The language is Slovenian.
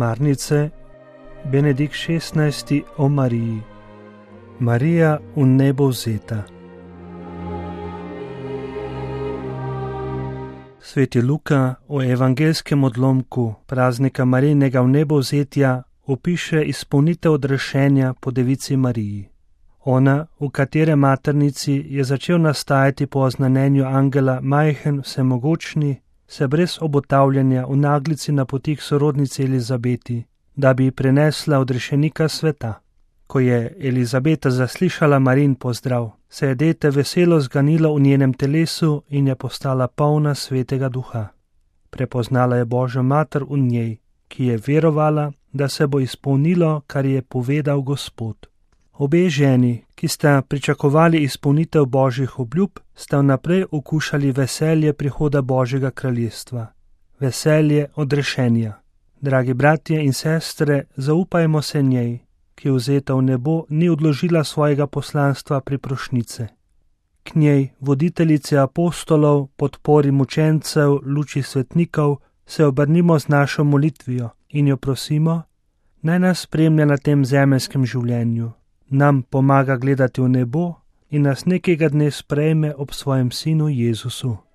Osmarnice Benedikt XVI o Mariji. Marija v nebo vzeta. Sveti Luka v evangelskem odlomku praznika Marijinega vnebovzetja opiše izpolnitev odrešenja po devici Mariji. Ona, v katere maternici je začel nastajati po oznanjenju angela majhen vsemogočni, se brez obotavljanja v naglici napoti k sorodnici Elizabeti, da bi ji prinesla odrešenika sveta. Ko je Elizabeta zaslišala Marijin pozdrav, se je dete veselo zganilo v njenem telesu in je postala polna svetega duha. Prepoznala je Božjo mater v njej, ki je verovala, da se bo izpolnilo, kar je povedal Gospod. Obe ženi, ki sta pričakovali izpolnitev Božjih obljub, sta vnaprej okušali veselje prihoda Božjega kraljestva, veselje odrešenja. Dragi bratje in sestre, zaupajmo se njej, ki vzeta v nebo ni odložila svojega poslanstva priprošnjice. K njej, voditeljice apostolov, podpori mučencev, luči svetnikov, se obrnimo z našo molitvijo in jo prosimo, naj nas spremlja na tem zemeljskem življenju, nam pomaga gledati v nebo in nas nekega dne sprejme ob svojem sinu Jezusu.